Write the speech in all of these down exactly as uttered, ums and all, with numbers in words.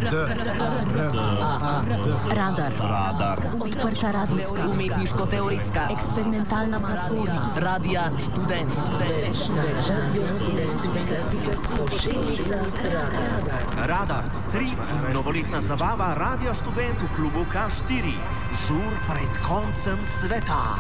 Radar. Radar. Odprta radijska, umetniško-teoretska, eksperimentalna platforma. Radija Študent. Radio Radar tri in novoletna zabava Radio Študent v klubu K štiri. Žur pred koncem sveta.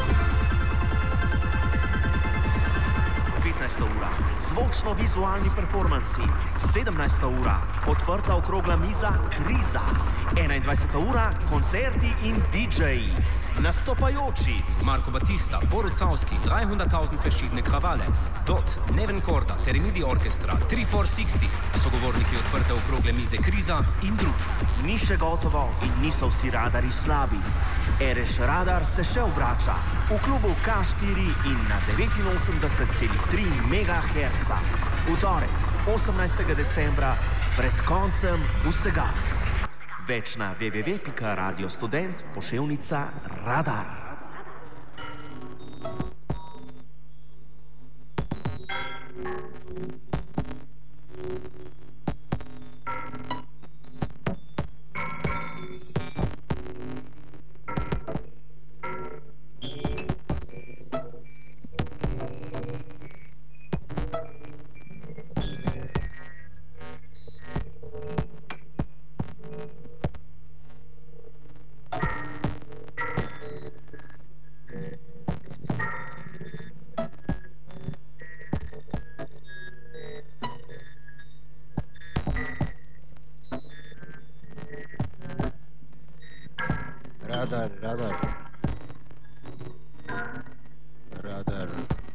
petnajsta ura, zvočno-vizualni performansi. sedemnajsta ura, odprta okrogla miza Kriza. enaindvajseta ura, koncerti in didžeji. Nastopajoči Marco Battista, Borut Savski, dreihunderttausend verschiedene Krawalle. Dot, Neven Korda, Terimidi Orchestra, tri four šestdeset, sogovorniki odprte okrogle mize Kriza in drugi. Ni še gotovo in niso vsi radarji slabi. Ereš radar se še obrača v klubu K štiri in na devetinosemdeset celih tri megaherca. V torek, osemnajstega decembra, pred koncem vsega. Več na w w w pika radio student poševnica radar. Radar, radar. Radar.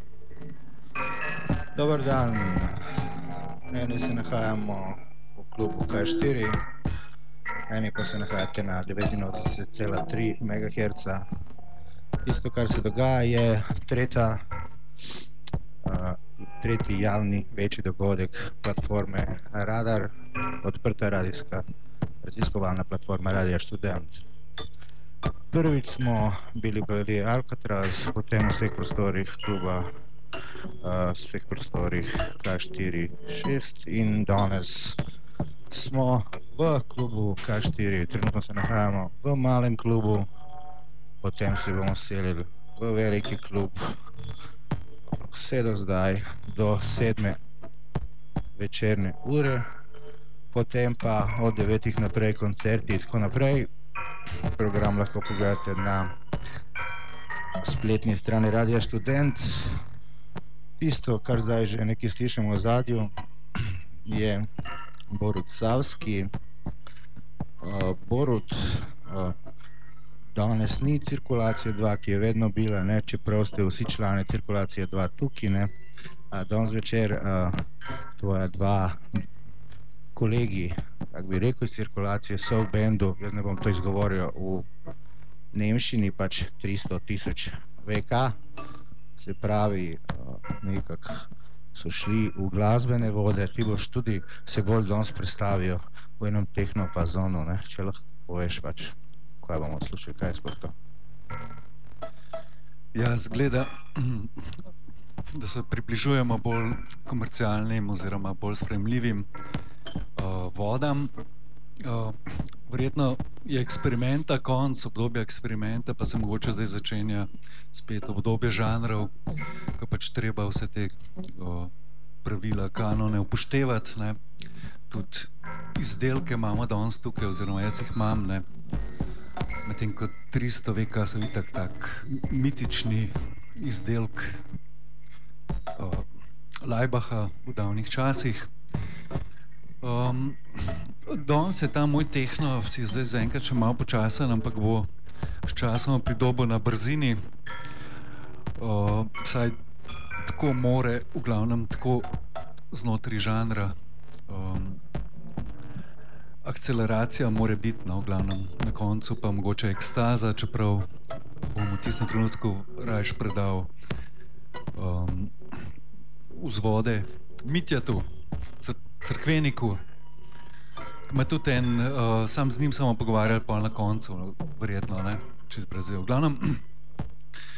Dobar dan. Eni se nahajamo v klubu K štiri, eni pa se nahajate na devetinosemdeset celih tri megaherca. Tisto, kar se dogaja, je tretja, uh, tretji javni večji dogodek platforme Radar, odprta radijska raziskovalna platforma Radija Študent. Prvič smo bili v galeriji Alcatraz, potem v vseh prostorih kluba, uh, vseh prostorih K štiri šest in danes smo v klubu K štiri. Trenutno se nahajamo v malem klubu, potem se bomo selili v veliki klub, vse do zdaj, do sedme večerne ure, potem pa od devetih naprej koncerti in tako naprej. Program lahko pogledate na spletni strani Radija Študent. Tisto, kar zdaj že nekaj slišimo v zadju, je Borut Savski. Uh, Borut, uh, danes ni cirkulacije dva, ki je vedno bila, ne, čeprav ste vsi člani cirkulacije dva tukaj, ne. Uh, danes večer uh, tvoja dva kolegi, kako bi rekel, iz cirkulacije so v bendu, jaz ne bom to izgovoril v nemščini, pač tristo tisoč V K, se pravi, nekako so šli v glasbene vode, ti boš tudi se bolj danes predstavil v enem tehnofazonu, ne, če lahko poveš pač, kaj bomo odslušali, kaj je sploh to? Ja, zgleda, da se približujemo bolj komercialnim oziroma bolj sprejemljivim Uh, vodam. Uh, verjetno je eksperimenta konc, obdobja eksperimenta, pa se mogoče zdaj začenja spet obdobje žanrov, ko pač treba vse te uh, pravila, kanone upoštevati, ne. Tudi izdelke imamo danes tukaj, oziroma jaz jih imam, ne. Medtem kot tristo V K so itak tak mitični izdelk uh, Lajbaha v davnih časih. Um, danes je ta moj tehno, si zdaj zaenkrat še malo počasen, ampak bo s časom pridobil na brzini. Uh, saj tako more, v glavnem tako znotraj žanra. Um, akceleracija more biti, no, v glavnem na koncu pa mogoče ekstaza, čeprav bom v tistem trenutku rajš predal um, vzvode Mitjatu, Crkveniku, ima tudi en, uh, sam z njim samo pogovarjali pol na koncu, verjetno, ne, čez Brazil. V glavnem,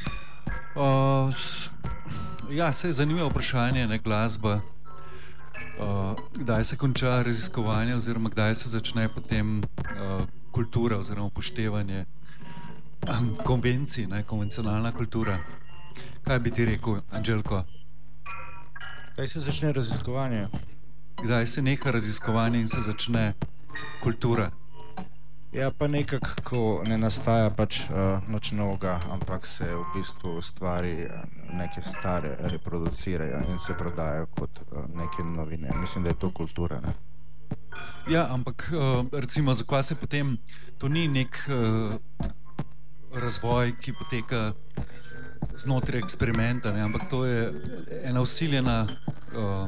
uh, ja, se je zanimivo vprašanje, ne, glasba. uh, kdaj se konča raziskovanje oziroma kdaj se začne potem uh, kultura oziroma upoštevanje um, konvencij, ne, konvencionalna kultura. Kaj bi ti rekel, Anđelko? Kaj se začne raziskovanje? Kdaj se neha raziskovanje in se začne kultura? Ja, pa nekako, ko ne nastaja pač uh, nič novega, ampak se v bistvu stvari uh, neke stare reproducirajo in se prodajajo kot uh, neke novine. Mislim, da je to kultura, ne? Ja, ampak uh, recimo, zakaj se potem, to ni nek uh, razvoj, ki poteka znotraj eksperimenta, ne? Ampak to je ena usiljena uh,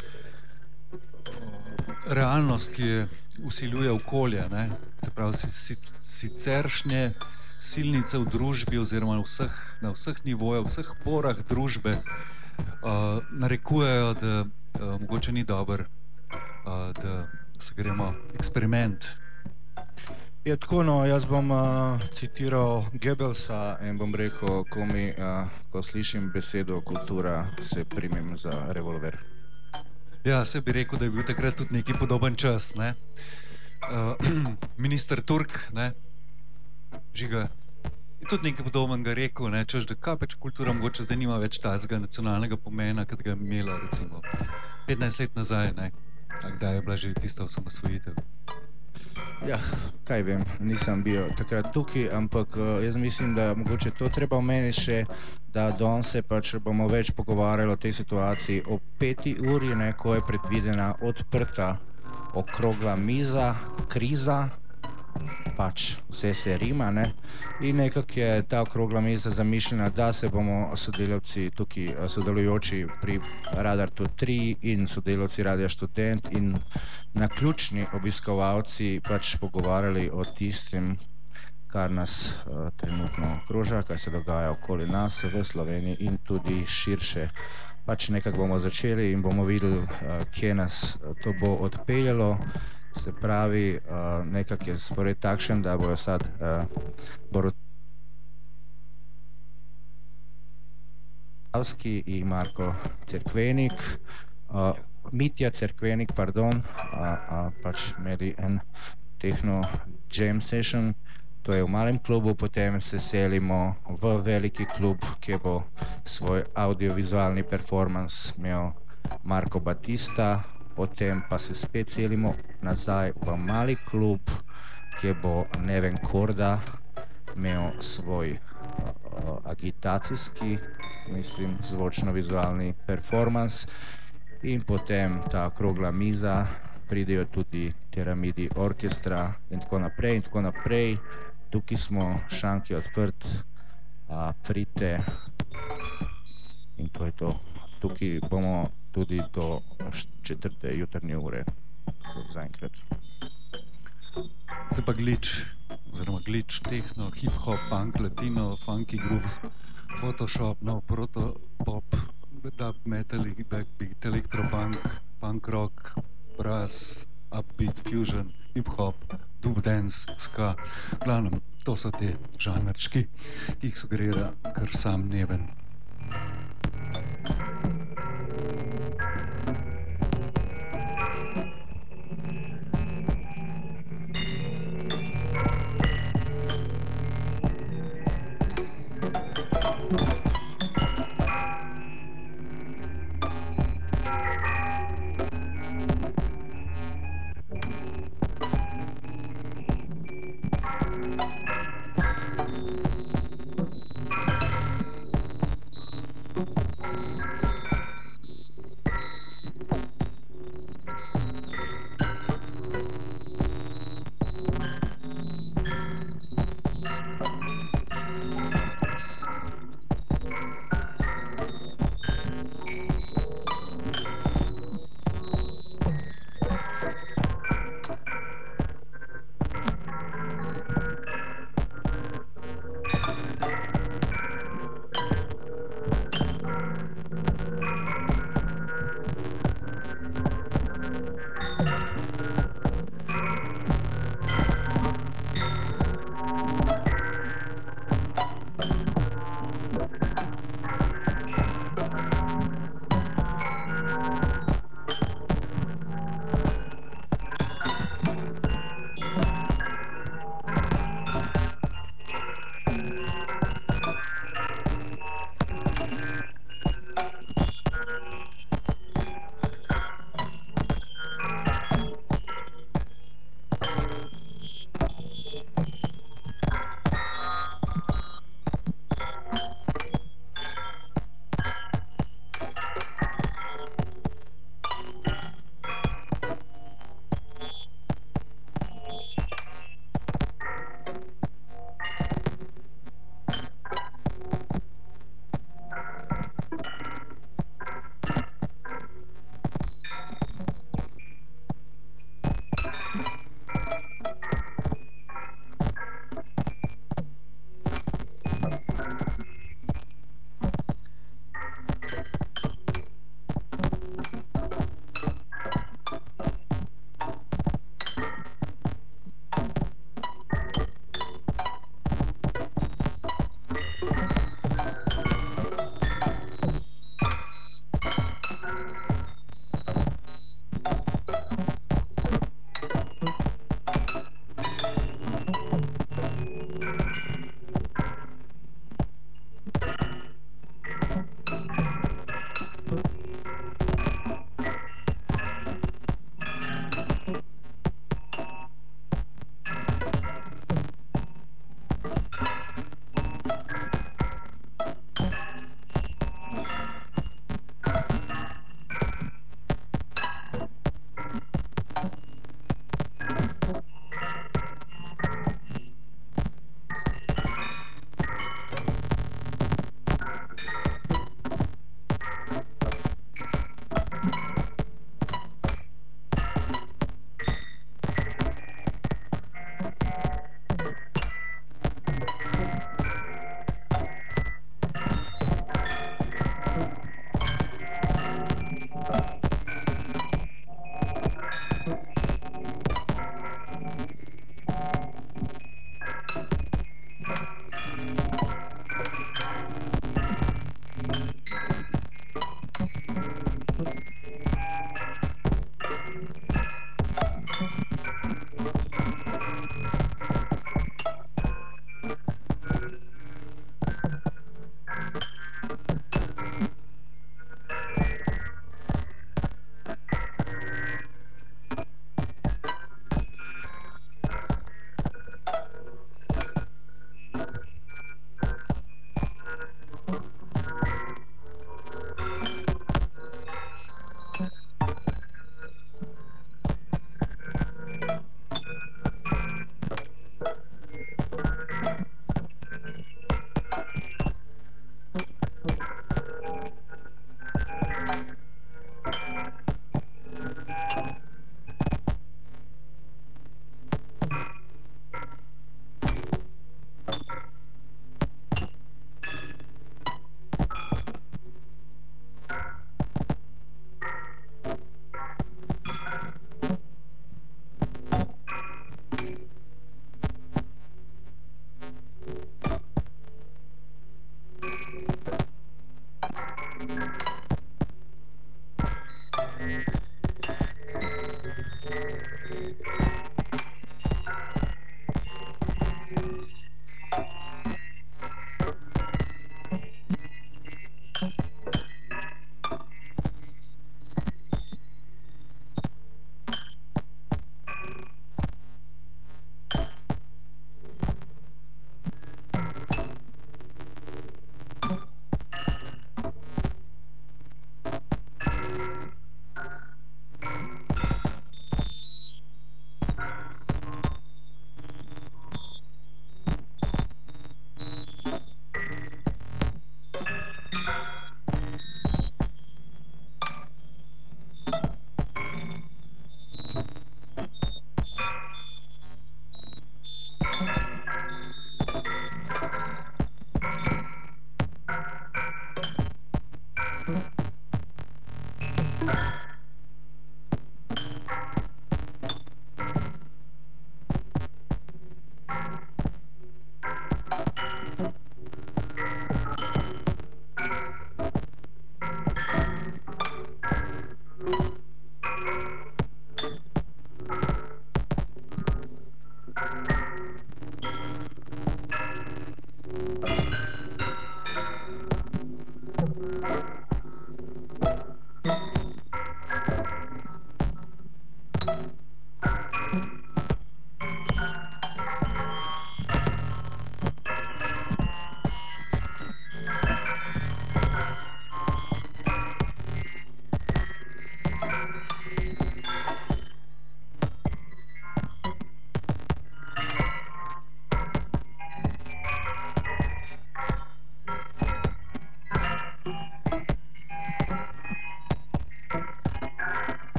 realnost, ki je usiljuje okolje, ne? Se pravi, si, si, siceršnje silnice v družbi oziroma na vseh, na vseh nivojah, v vseh porah družbe uh, narekujejo, da uh, mogoče ni dober, uh, da se gremo eksperiment. Je tako, no, jaz bom uh, citiral Goebbelsa in bom rekel, ko, mi, uh, ko slišim besedo kultura, se primem za revolver. Ja, se bi rekel, da je bil takrat tudi neki podoben čas, ne? Uh, minister Turk, ne? Žiga, je tudi nekaj podobnega rekel, ne? Češ, da kaj pač kultura mogoče zdaj nima več tazga nacionalnega pomena, kot ga je imela recimo petnajst let nazaj, ne? A kdaj je bila že tista osamosvojitev? Ja, kaj vem, nisem bil takrat tukaj, ampak uh, jaz mislim, da mogoče to treba omeniti še, da danes se pač bomo več pogovarjali o tej situaciji o peti uri, ne, ko je predvidena odprta okrogla miza, kriza, pač vse se rima, ne, in nekako je ta okrogla miza zamišljena, da se bomo sodelavci tukaj, sodelujoči pri Radartu tri in sodelavci Radia Študent in naključni obiskovalci pač pogovarjali o tistem, kar nas uh, trenutno okroža, kaj se dogaja okoli nas v Sloveniji in tudi širše. Pač nekako bomo začeli in bomo videli, uh, kje nas to bo odpeljalo. Se pravi, uh, nekako je spored takšen, da bojo sad uh, Borodavski in Marko Cerkvenik, uh, Mitja Cerkvenik, pardon, uh, uh, pač imeli en techno jam session. To je v malem klubu, potem se selimo v veliki klub, kjer bo svoj audiovizualni performance imel Marko Batista, potem pa se spet selimo nazaj v mali klub, kjer bo Neven Korda imel svoj uh, agitacijski, mislim, zvočno-vizualni performance in potem ta okrogla miza, pridejo tudi Tiramidi orkestra in tako naprej in tako naprej. Tukaj smo, šank je odprt, a, pridite in to je to. Tukaj bomo tudi do četrte jutrnje ure, kot zaenkrat. Se pa glitch, oziroma glitch, techno, hip-hop, punk, latino, funky groove, photoshop, no, proto-pop, dub metal, backbeat, elektropunk, punk rock, brass, upbeat, fusion, hip-hop, dub dance, ska. Glavnem, to so te žanrčki, ki jih sugerira kar sam Neven.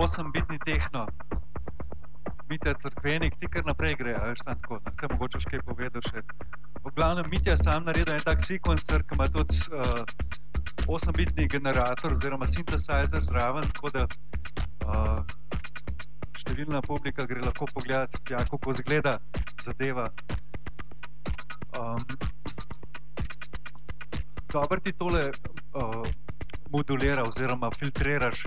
osembitni tehno. Mitja Cerkvenik, ti kar naprej gre, a veš, sam tako, ne, vse mogoče še kaj povedal še. V glavnem, Mitja je sam naredil en tak sequencer, ki ima tudi uh, osembitni generator oziroma synthesizer zraven, tako da uh, številna publika gre lahko pogledati, ja, kako izgleda zadeva. Um, Dober ti tole uh, modulira oziroma filtriraš.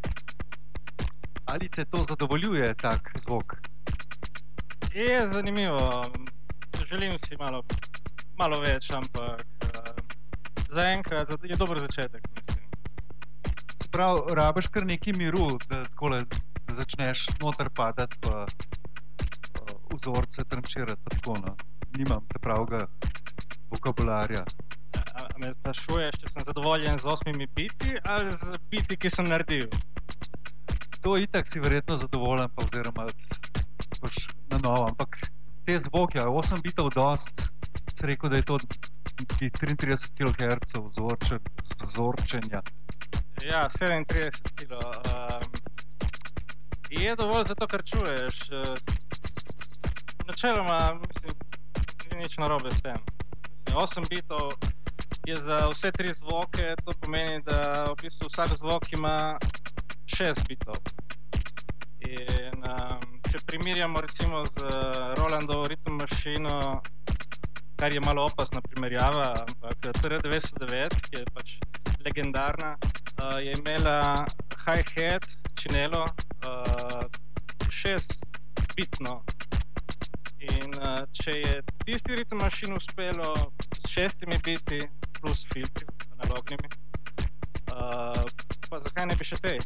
Ali te to zadovoljuje, tak zvok? Je zanimivo. Želim si malo, malo več, ampak uh, zaenkrat je dober začetek, mislim. Se pravi, rabiš kar nekaj miru, da takole začneš noter padati pa uh, vzorce trančirati, pa tako, no. Nimam te pravega vokabularja. A, a me sprašuješ, če sem zadovoljen z osmimi biti ali z biti, ki sem naredil? To itak si verjetno zadovoljen, pa oziroma pač na novo, ampak te zvoke, osem bitov dost, si rekel, da je to triintrideset kilohertzov vzorčen, vzorčenja. Ja, sedemintrideset kilo. Um, je dovolj zato, ker čuješ. Načeloma, mislim, ni nič narobe s tem. osem bitov je za vse tri zvoke, to pomeni, da v bistvu vsak zvok ima šest bitov. In um, če primerjamo recimo z Rolandovo Rhythm Machine, kar je malo opasna primerjava, ampak T R devetsto devet, ki je pač legendarna, uh, je imela hi-hat, činelo, uh, šest bitno. In uh, če je tisti Rhythm Machine uspelo s šestimi biti plus filtri analognimi, uh, pa zakaj ne bi še tej?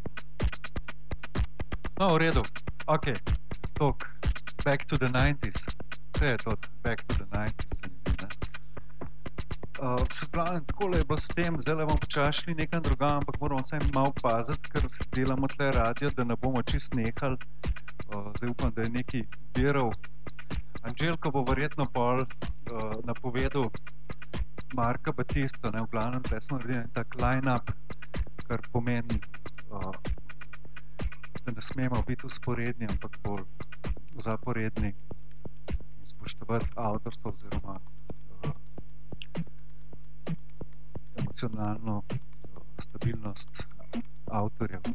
No, v redu. Ok, tok, back to the nineties. Vse je to back to the nineties, se mi zdi, ne? Uh, se glavnem, takole je bilo s tem, zdaj bomo počašli nekam drugam, ampak moramo vsem malo paziti, ker delamo tle radio, da ne bomo čist nehali. Uh, zdaj upam, da je nekaj biral. Anželko bo verjetno pol uh, napovedal Marka Batista, ne, v glavnem, tle smo naredili tak line-up, kar pomeni, uh, da ne smemo biti usporedni, ampak bolj zaporedni in spoštovati avtorstvo oziroma uh, emocionalno uh, stabilnost avtorjev.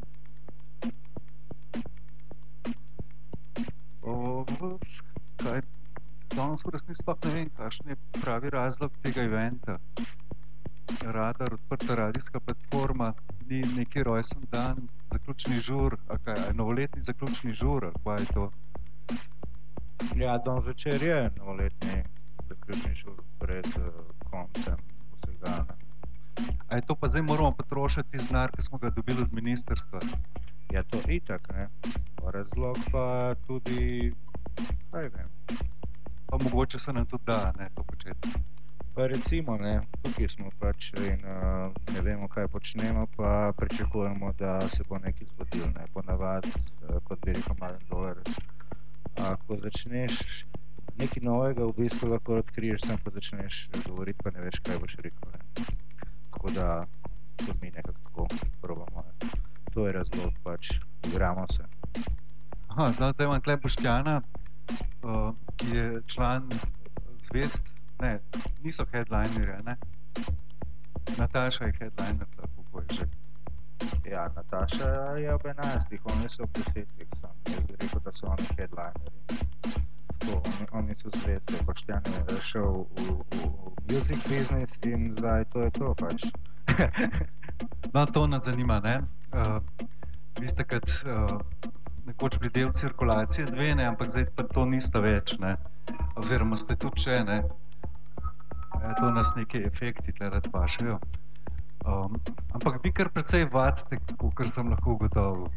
Uh, kaj? Danes v resnici sploh ne vem, kakšen je pravi razlog tega eventa. Radar, odprta radijska platforma, ni neki rojsten dan, zaključni žur, a kaj, a je novoletni zaključni žur, ali kaj je to? Ja, danes večer je novoletni zaključni žur pred uh, koncem vsega, ne. A je to pa zdaj moramo potrošiti iz denar, ki smo ga dobili od ministrstva? Ja, to itak, ne. Razlog pa tudi, kaj vem. Pa mogoče se nam tudi da, ne, to početi. Pa recimo, ne, tukaj smo pač in uh, ne vemo, kaj počnemo, pa pričakujemo, da se bo nekaj zgodilo, ne, ponavad, uh, kot bi rekel Mladen Dolar. Ko začneš nekaj novega, v bistvu lahko odkriješ, sem pa začneš govoriti, pa ne veš, kaj boš rekel, ne. Tako da, tudi mi nekako tako probamo, ne. To je razlog, pač, igramo se. Aha, zdaj imam tle Boštjana, uh, ki je član zvezd. Ne, niso headlinerje, ne? Nataša je headlinerca, kako je že. Ja, Nataša je ob enajstih, oni so ob desetih, sam. Jaz bi rekel, da so oni headlinerji. Tako, oni, oni so zvezde. Boštjan je šel v, v, v music business in zdaj to je to, pač. No, to nas zanima, ne? Uh, vi ste kad uh, nekoč bili del cirkulacije dve, ne? Ampak zdaj pa to niste več, ne? Oziroma ste tudi še, ne? To nas neke efekti tle rad pašejo. Um, ampak vi kar precej vadite, kakor sem lahko ugotovil.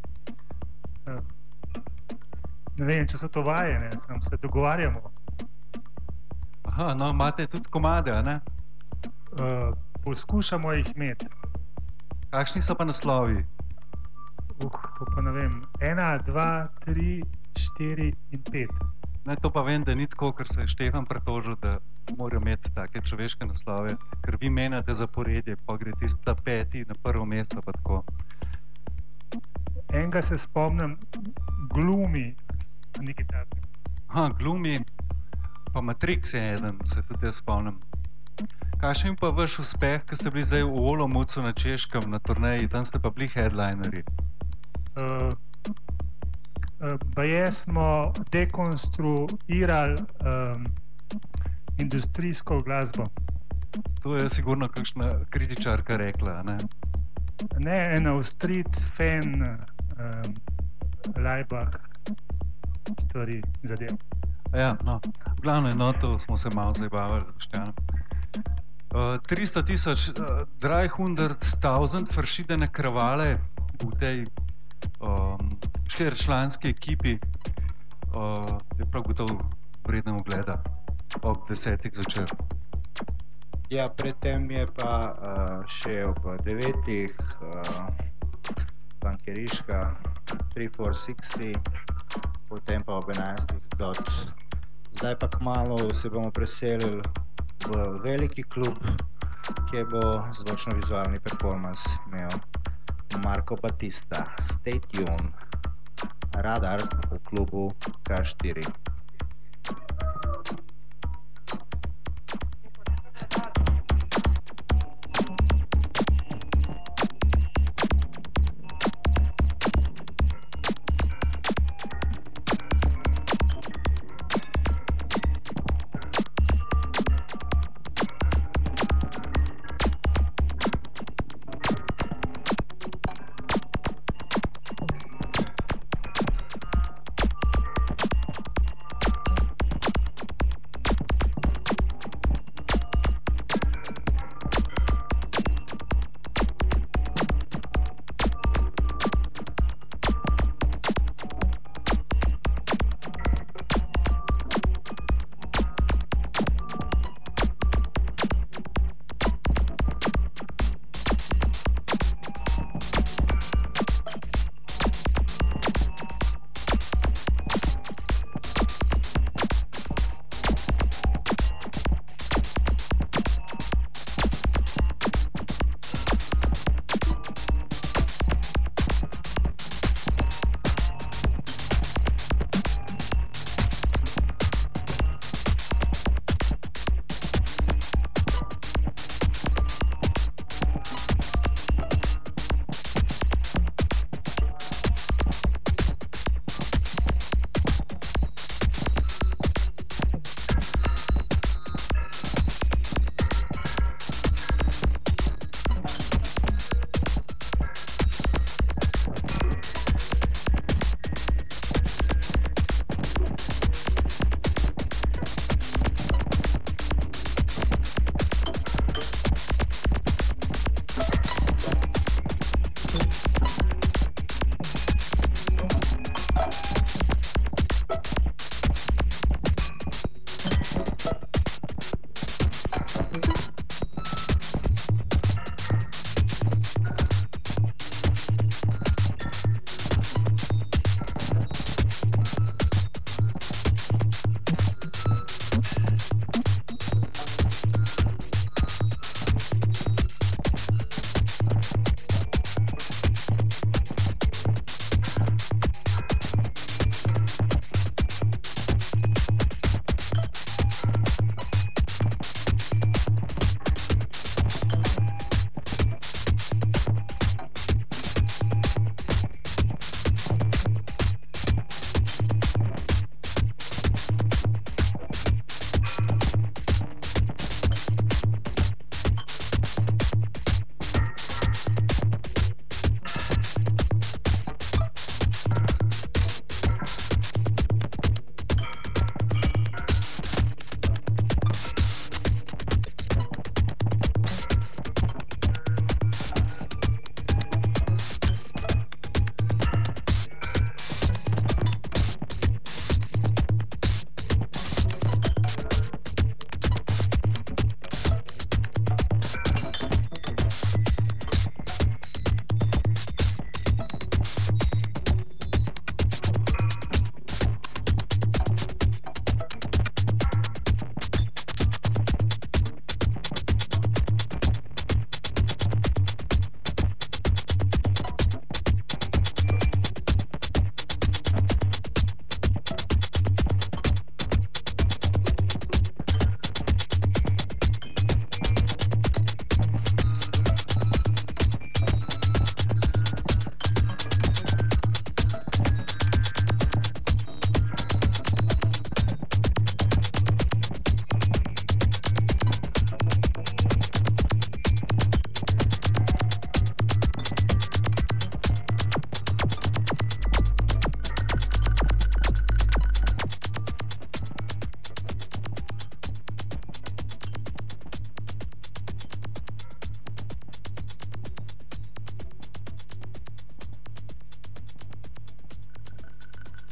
Ne vem, če so to vaje, ne, sem se dogovarjamo. Aha, no, imate tudi komade, a ne? Uh, poskušamo jih imeti. Kakšni so pa naslovi? Uh, to pa ne vem. Ena, dva, tri, štiri in pet. Ne, to pa vem, da ni tako, ker se je Štefan pretožil, da morajo imeti take človeške naslove, ker vi menjate zaporedje, pa gre tista peti na prvo mesto, pa tako. enega se spomnim, Gloomy, nekaj takega. Ha, Gloomy, pa Matrix je eden, se tudi jaz spomnim. Kakšen pa vaš uspeh, ki ste bili zdaj v Olomoucu na Češkem na turneji, tam ste pa bili headlinerji? Uh, uh, baje smo dekonstruirali um, industrijsko glasbo. To je sigurno kakšna kritičarka rekla, ne? Ne, en Avstrijec, fan um, Laibach stvari zadev. Ja, no, v glavnem, no, to smo se malo zabavali z Boštjanom. Uh, tristo tisoč, uh, dreihundert tausend verschiedene kravale v tej um, štiričlanski ekipi uh, je prav gotovo vredno ogleda ob desetih zvečer. Ja, predtem je pa uh, še ob devetih uh, Bankeriška tri four sixty, potem pa ob enajstih dot. Zdaj pa kmalu se bomo preselili v veliki klub, kjer bo zvočno-vizualni performance imel Marko Batista. Stay tuned. Radar v klubu K štiri.